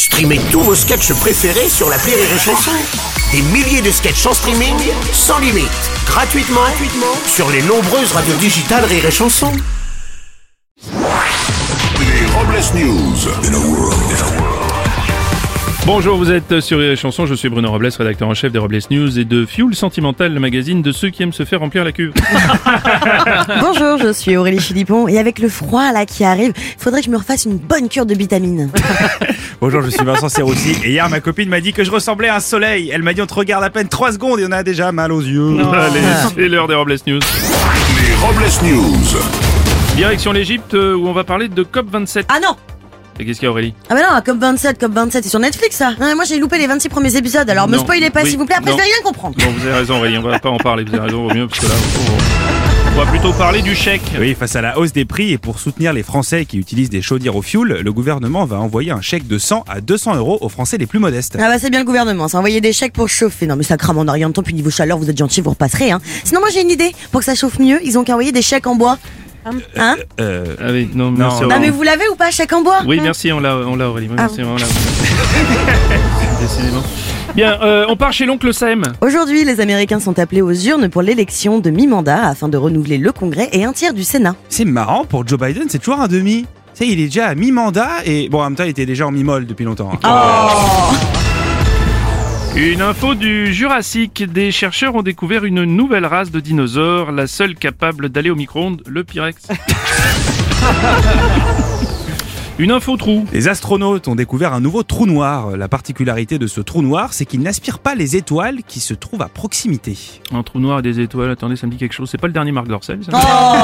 Streamez tous vos sketchs préférés sur l'appli Rire et Chanson. Des milliers de sketchs en streaming, sans limite, gratuitement sur les nombreuses radios digitales Rire et Chanson. Les Robles News. Bonjour, vous êtes sur Rire et Chanson, je suis Bruno Robles, rédacteur en chef des Robles News et de Fuel Sentimental, le magazine de ceux qui aiment se faire remplir la cuve. Bonjour, je suis Aurélie Philippon et avec le froid là qui arrive, il faudrait que je me refasse une bonne cure de vitamines. Bonjour, je suis Vincent Serroussi et hier ma copine m'a dit que je ressemblais à un soleil. Elle m'a dit on te regarde à peine 3 secondes et on a déjà mal aux yeux. Allez, c'est l'heure des Robles News. Les Robles News. Direction l'Égypte où on va parler de COP27. Ah non! Et qu'est-ce qu'il y a, Aurélie? Ah bah non, COP27, c'est sur Netflix ça. Moi j'ai loupé les 26 premiers épisodes, alors me Non, spoilez pas oui, s'il vous plaît, après non. je vais rien comprendre. Bon, vous avez raison, Aurélie, on va pas en parler, vous avez raison, vaut mieux, parce que là, on va plutôt parler du chèque. Oui, face à la hausse des prix et pour soutenir les Français qui utilisent des chaudières au fioul, le gouvernement va envoyer un chèque de 100 à 200 euros aux Français les plus modestes. Ah bah c'est bien le gouvernement, ça envoyer des chèques pour chauffer. Non mais ça crame en rien de temps, puis niveau chaleur vous êtes gentil, vous repasserez hein. Sinon moi j'ai une idée, pour que ça chauffe mieux, ils ont qu'à envoyer des chèques en bois. Hein? Ah oui, non, merci, Non Aurélie. mais vous l'avez ou pas, chèque en bois? Oui, merci, on l'a, Aurélie. Oui, merci, on l'a. Décidément. Bien, on part chez l'oncle Sam. Aujourd'hui, les Américains sont appelés aux urnes pour l'élection de mi-mandat afin de renouveler le Congrès et un tiers du Sénat. C'est marrant, pour Joe Biden, c'est toujours un demi. Tu sais, il est déjà à mi-mandat et bon, en même temps, il était déjà en mi-molle depuis longtemps. Une info du Jurassique. Des chercheurs ont découvert une nouvelle race de dinosaures, la seule capable d'aller au micro-ondes, le Pyrex. Une info trou. Les astronautes ont découvert un nouveau trou noir. La particularité de ce trou noir, c'est qu'il n'aspire pas les étoiles qui se trouvent à proximité. Un trou noir et des étoiles, attendez, ça me dit quelque chose. C'est pas le dernier Marc Dorcel, ça?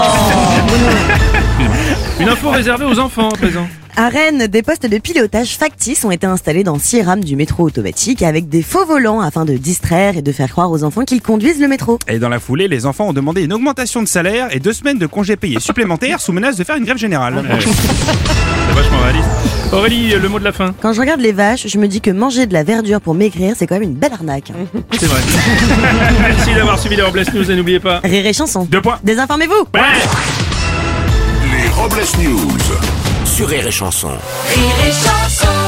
Une info réservée aux enfants à présent. À Rennes, des postes de pilotage factices ont été installés dans 6 rames du métro automatique avec des faux volants afin de distraire et de faire croire aux enfants qu'ils conduisent le métro. Et dans la foulée, les enfants ont demandé une augmentation de salaire et 2 semaines de congés payés supplémentaires sous menace de faire une grève générale. C'est vachement réaliste. Aurélie, le mot de la fin. Quand je regarde les vaches, je me dis que manger de la verdure pour maigrir, c'est quand même une belle arnaque. C'est vrai. Merci d'avoir suivi les Robles News et n'oubliez pas... Rire et chanson. 2 points. Désinformez-vous. Ouais. Les Robles News. Sur Rire et Chanson. Rire et chanson.